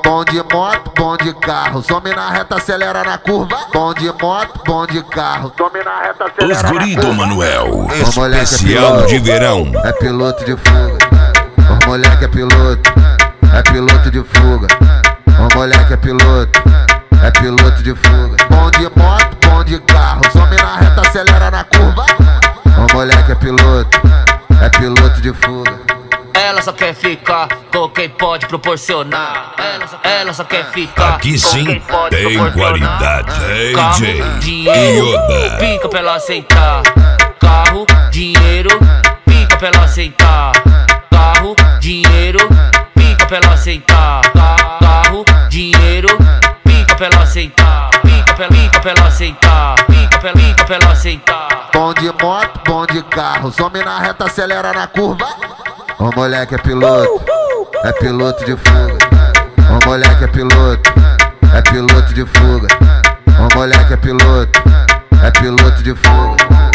Bom de moto, bom de carro, some na reta, acelera na curva. Bom de moto, bom de carro, some na reta, acelera Os na guri curva. do Manuel, moleque especial de verão. É piloto de fuga. O moleque é piloto de fuga. O moleque é piloto de fuga. Bom de moto, bom de carro, some na reta, acelera na curva. O moleque é piloto de fuga. Ela só quer ficar com quem pode proporcionar. Ela só quer ficar Aqui com sim quem pode tem proporcionar. qualidade. Carro, DJ dinheiro, Yoda. pica pra ela aceitar. Carro, dinheiro, pica pra ela aceitar. Carro, dinheiro, pica pra ela aceitar. Carro, dinheiro, pica pra ela aceitar. Pica pra ela aceitar. Pica pra ela aceitar. Bom de moto, bom de carro, some na reta, acelera na curva. O moleque é piloto de fuga. O moleque é piloto de fuga. O moleque é piloto de fuga.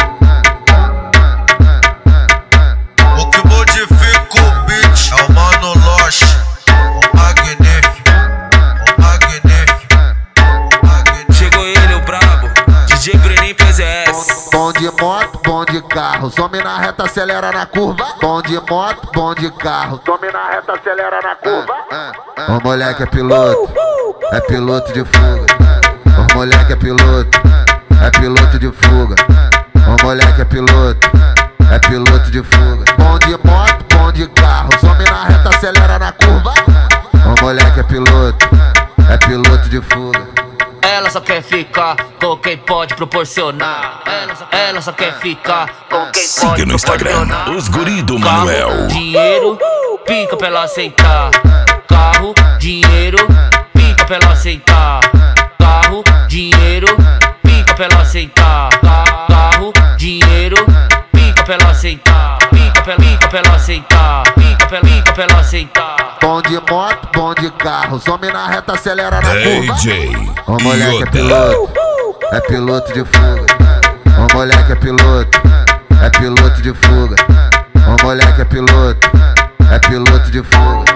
O que modifica o beat é o Mano Loche, o magnífico, o magnífico, o magnífico. Chegou ele, o brabo, DJ Breninho PZS. Bom de moto, bom de carro, some na reta, acelera na curva. Bom de moto, bom de carro, some na reta, acelera na curva. O moleque é piloto de fuga. O moleque é piloto de fuga. O moleque é piloto de fuga. Bom de moto, bom de carro, some na reta, acelera na curva. O moleque é piloto de fuga. Ela só quer ficar com quem pode proporcionar. Ela só quer ficar com quem Siga pode no Instagram, proporcionar. os guri do Carro, Manuel. dinheiro, pica pra ela aceitar. Carro, dinheiro, pica pra ela aceitar. Carro, dinheiro, pica pra ela aceitar. Carro, dinheiro, pica pra ela aceitar. Pica pra ela aceitar. Pica pra ela aceitar. Bom de moto, bom de carro, some na reta, acelera na curva. DJ O moleque Yoda. é piloto de fuga. O moleque é piloto de fuga. O moleque é piloto de fuga.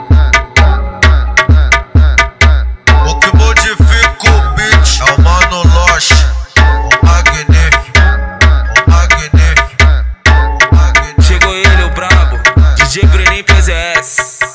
O que modifica o beat é o Mano Loche, o magnífico, o magnífico, o magnífico. Chegou ele, o brabo, DJ Breninho PZS.